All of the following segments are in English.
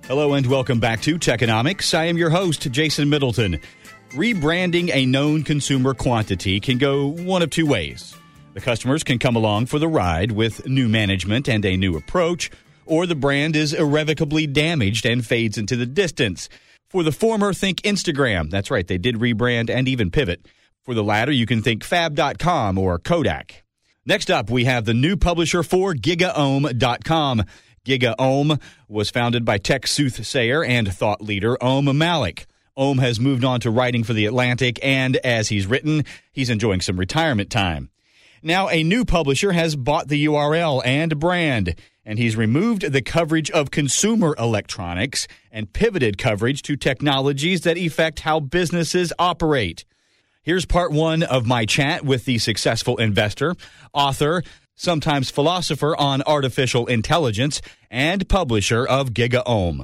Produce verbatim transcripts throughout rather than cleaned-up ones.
Hello and welcome back to Techonomics. I am your host, Jason Middleton. Rebranding a known consumer quantity can go one of two ways. The customers can come along for the ride with new management and a new approach, or the brand is irrevocably damaged and fades into the distance. For the former, think Instagram. That's right, they did rebrand and even pivot. For the latter, you can think fab dot com or Kodak. Next up, we have the new publisher for GigaOM dot com. GigaOM was founded by tech soothsayer and thought leader Om Malik. Om has moved on to writing for The Atlantic, and as he's written, he's enjoying some retirement time. Now, a new publisher has bought the U R L and brand, and he's removed the coverage of consumer electronics and pivoted coverage to technologies that affect how businesses operate. Here's part one of my chat with the successful investor, author, sometimes philosopher on artificial intelligence, and publisher of GigaOM.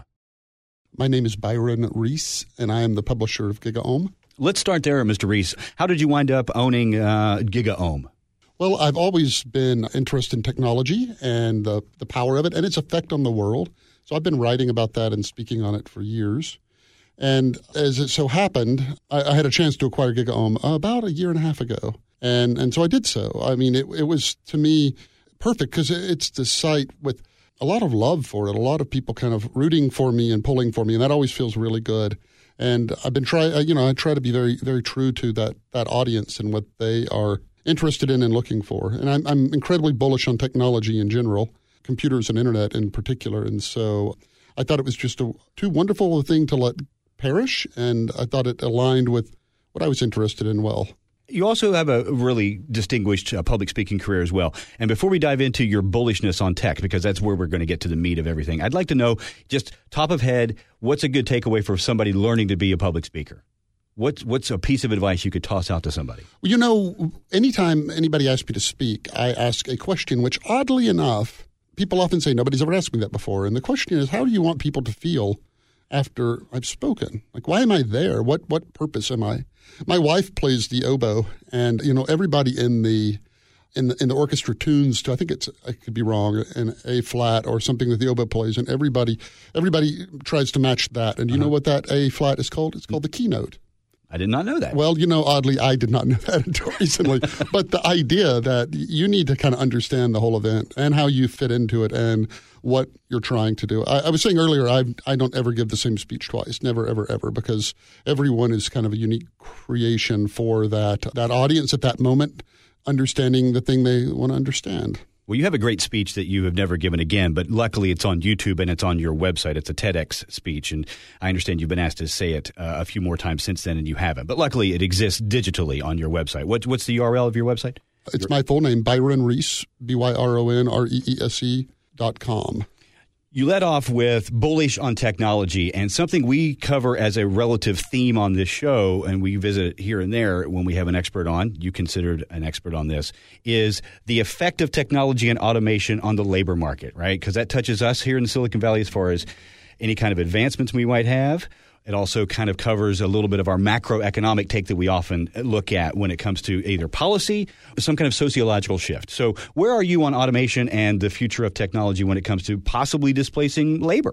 My name is Byron Reese, and I am the publisher of GigaOM. Let's start there, Mister Reese. How did you wind up owning uh, GigaOM? Well, I've always been interested in technology and the, the power of it and its effect on the world. So I've been writing about that and speaking on it for years. And as it so happened, I, I had a chance to acquire GigaOM about a year and a half ago. And and so I did so. I mean, it, it was, to me, perfect because it's the site with a lot of love for it, a lot of people kind of rooting for me and pulling for me, and that always feels really good. And I've been trying, you know, I try to be very, very true to that that audience and what they are interested in and looking for. And I'm, I'm incredibly bullish on technology in general, computers and internet in particular. And so I thought it was just a too wonderful a thing to let perish, and I thought it aligned with what I was interested in well. You also have a really distinguished uh, public speaking career as well. And before we dive into your bullishness on tech, because that's where we're going to get to the meat of everything, I'd like to know, just top of head, what's a good takeaway for somebody learning to be a public speaker? What's, what's a piece of advice you could toss out to somebody? Well, you know, anytime anybody asks me to speak, I ask a question which, oddly enough, people often say, nobody's ever asked me that before. And the question is, how do you want people to feel after I've spoken? Like, why am I there? What what purpose am I? My wife plays the oboe, and you know everybody in the in the in the orchestra tunes to, I think it's, I could be wrong, an A flat or something that the oboe plays, and everybody everybody tries to match that. And you uh-huh. know what that A flat is called? It's called the keynote. I did not know that. Well, you know, oddly, I did not know that until recently. But the idea that you need to kind of understand the whole event and how you fit into it and what you're trying to do. I, I was saying earlier, I I don't ever give the same speech twice, never, ever, ever, because everyone is kind of a unique creation for that that audience at that moment, understanding the thing they want to understand. Well, you have a great speech that you have never given again, but luckily it's on YouTube and it's on your website. It's a TEDx speech, and I understand you've been asked to say it uh, a few more times since then, and you haven't. But luckily it exists digitally on your website. What, what's the U R L of your website? It's my full name, Byron Reese, B Y R O N R E E S E dot com. You led off with bullish on technology, and something we cover as a relative theme on this show, and we visit it here and there when we have an expert on, you considered an expert on this, is the effect of technology and automation on the labor market, right? Because that touches us here in the Silicon Valley as far as any kind of advancements we might have. It also kind of covers a little bit of our macroeconomic take that we often look at when it comes to either policy or some kind of sociological shift. So where are you on automation and the future of technology when it comes to possibly displacing labor,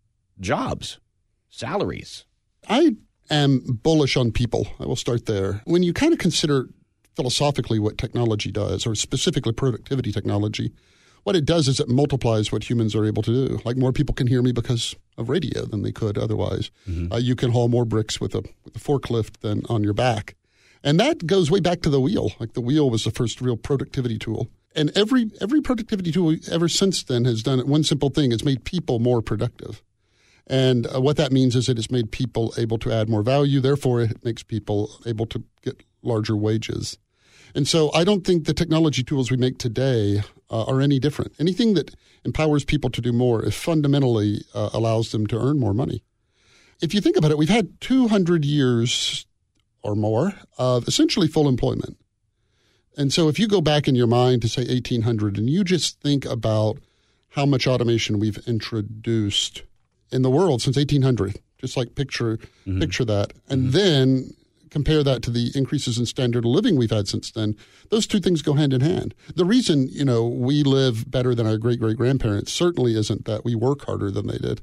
jobs, salaries? I am bullish on people. I will start there. When you kind of consider philosophically what technology does, or specifically productivity technology, what it does is it multiplies what humans are able to do. Like, more people can hear me because of radio than they could otherwise. Mm-hmm. Uh, you can haul more bricks with a, with a forklift than on your back. And that goes way back to the wheel. Like, the wheel was the first real productivity tool. And every every productivity tool ever since then has done one simple thing. It's made people more productive. And uh, what that means is it has made people able to add more value. Therefore, it makes people able to get larger wages. And so I don't think the technology tools we make today uh, are any different. Anything that empowers people to do more, it fundamentally uh, allows them to earn more money. If you think about it, we've had two hundred years or more of essentially full employment. And so if you go back in your mind to, say, eighteen hundred, and you just think about how much automation we've introduced in the world since eighteen hundred, just like picture mm-hmm. picture that, and mm-hmm. then compare that to the increases in standard of living we've had since then, those two things go hand in hand. The reason, you know, we live better than our great-great-grandparents certainly isn't that we work harder than they did,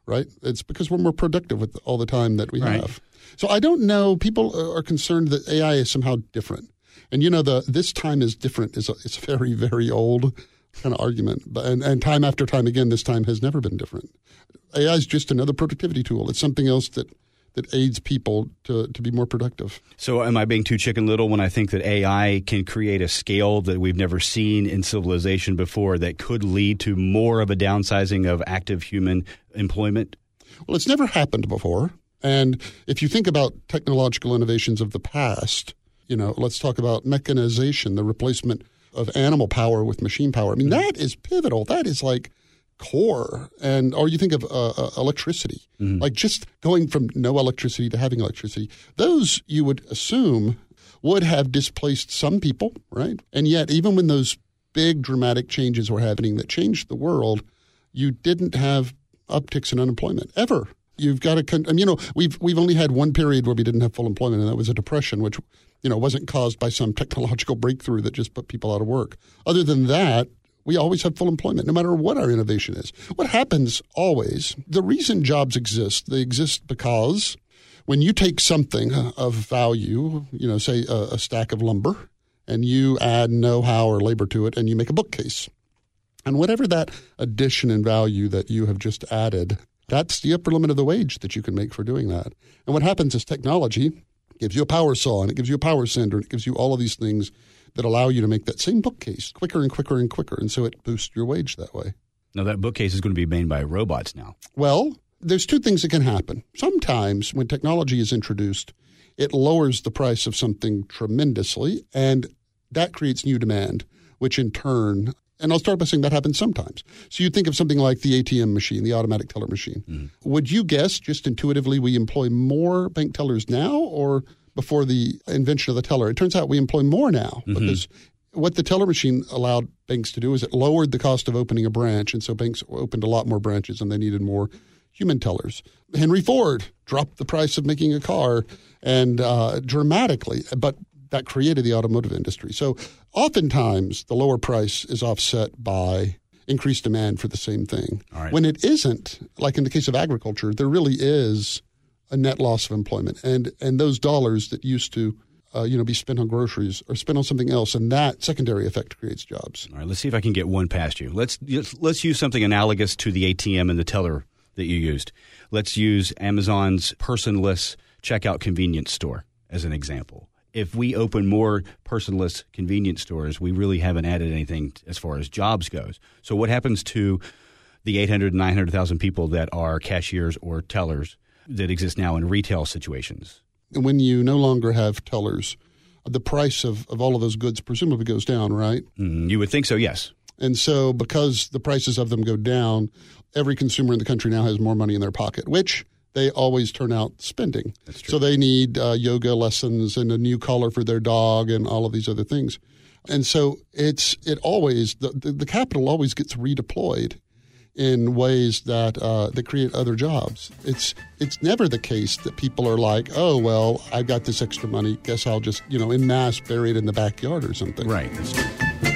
right? It's because we're more productive with all the time that we Right. have. So I don't know. People are concerned that A I is somehow different. And, you know, the this time is different is a, it's a very, very old kind of argument. But and, and time after time again, this time has never been different. A I is just another productivity tool. It's something else that, that aids people to, to be more productive. So am I being too chicken little when I think that A I can create a scale that we've never seen in civilization before that could lead to more of a downsizing of active human employment? Well, it's never happened before. And if you think about technological innovations of the past, you know, let's talk about mechanization, the replacement of animal power with machine power. I mean, mm-hmm. that is pivotal. That is like core. And or you think of uh, uh, electricity, mm-hmm. like just going from no electricity to having electricity. Those you would assume would have displaced some people, right? And yet, even when those big dramatic changes were happening that changed the world, you didn't have upticks in unemployment ever. You've got to, I mean, you know, we've we've only had one period where we didn't have full employment, and that was a depression, which, you know, wasn't caused by some technological breakthrough that just put people out of work. Other than that, we always have full employment, no matter what our innovation is. What happens always, the reason jobs exist, they exist because when you take something of value, you know, say a, a stack of lumber, and you add know-how or labor to it, and you make a bookcase. And whatever that addition in value that you have just added, that's the upper limit of the wage that you can make for doing that. And what happens is technology gives you a power saw, and it gives you a power sander, and it gives you all of these things that allow you to make that same bookcase quicker and quicker and quicker. And so it boosts your wage that way. Now, that bookcase is going to be made by robots now. Well, there's two things that can happen. Sometimes when technology is introduced, it lowers the price of something tremendously, and that creates new demand, which in turn... And I'll start by saying that happens sometimes. So you think of something like the A T M machine, the automatic teller machine. Mm. Would you guess, just intuitively, we employ more bank tellers now or before the invention of the teller? It turns out we employ more now mm-hmm. because what the teller machine allowed banks to do is it lowered the cost of opening a branch, and so banks opened a lot more branches and they needed more human tellers. Henry Ford dropped the price of making a car and uh, dramatically, but that created the automotive industry. So oftentimes the lower price is offset by increased demand for the same thing. All right. When it isn't, like in the case of agriculture, there really is a net loss of employment. And and those dollars that used to uh, you know, be spent on groceries are spent on something else, and that secondary effect creates jobs. All right, let's see if I can get one past you. Let's let's use something analogous to the A T M and the teller that you used. Let's use Amazon's personless checkout convenience store as an example. If we open more personless convenience stores, we really haven't added anything as far as jobs goes. So what happens to the eight hundred, nine hundred thousand people that are cashiers or tellers that exist now in retail situations? When you no longer have tellers, the price of, of all of those goods presumably goes down, right? Mm, you would think so, yes. And so because the prices of them go down, every consumer in the country now has more money in their pocket, which they always turn out spending. That's true. So they need uh, yoga lessons and a new collar for their dog and all of these other things. And so it's it always the, the, the capital always gets redeployed in ways that uh, that create other jobs. It's it's never the case that people are like, oh well, I've got this extra money. Guess I'll just you know in mass bury it in the backyard or something. Right. That's true.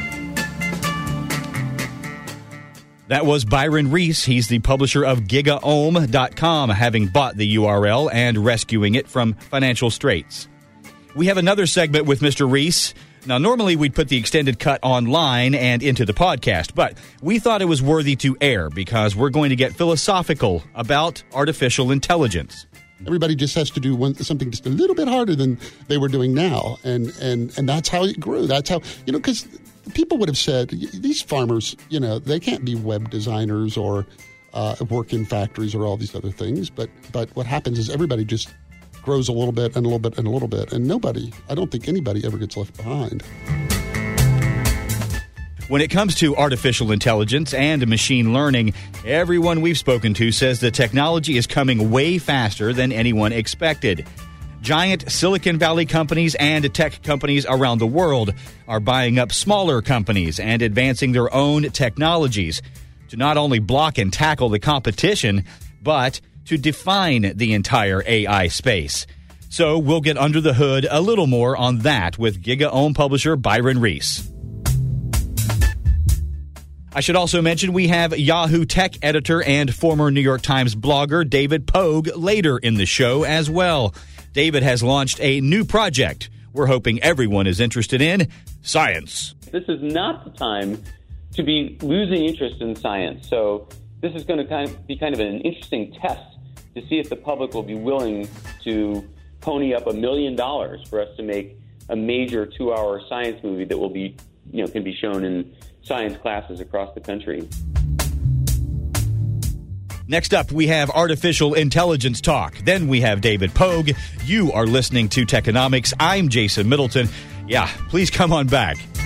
That was Byron Reese. He's the publisher of Giga Ohm dot com, having bought the U R L and rescuing it from financial straits. We have another segment with Mister Reese. Now, normally we'd put the extended cut online and into the podcast, but we thought it was worthy to air because we're going to get philosophical about artificial intelligence. Everybody just has to do one, something just a little bit harder than they were doing now, and and and that's how it grew. That's how, you know, because people would have said, these farmers, you know, they can't be web designers or uh, work in factories or all these other things. But but what happens is everybody just grows a little bit and a little bit and a little bit. And nobody, I don't think anybody ever gets left behind. When it comes to artificial intelligence and machine learning, everyone we've spoken to says the technology is coming way faster than anyone expected. Giant Silicon Valley companies and tech companies around the world are buying up smaller companies and advancing their own technologies to not only block and tackle the competition, but to define the entire A I space. So we'll get under the hood a little more on that with Giga Ohm publisher Byron Reese. I should also mention we have Yahoo Tech editor and former New York Times blogger David Pogue later in the show as well. David has launched a new project we're hoping everyone is interested in: science. This is not the time to be losing interest in science. So this is going to kind of be kind of an interesting test to see if the public will be willing to pony up a million dollars for us to make a major two-hour science movie that will be, you know, can be shown in science classes across the country. Next up, we have artificial intelligence talk. Then we have David Pogue. You are listening to Techonomics. I'm Jason Middleton. Yeah, please come on back.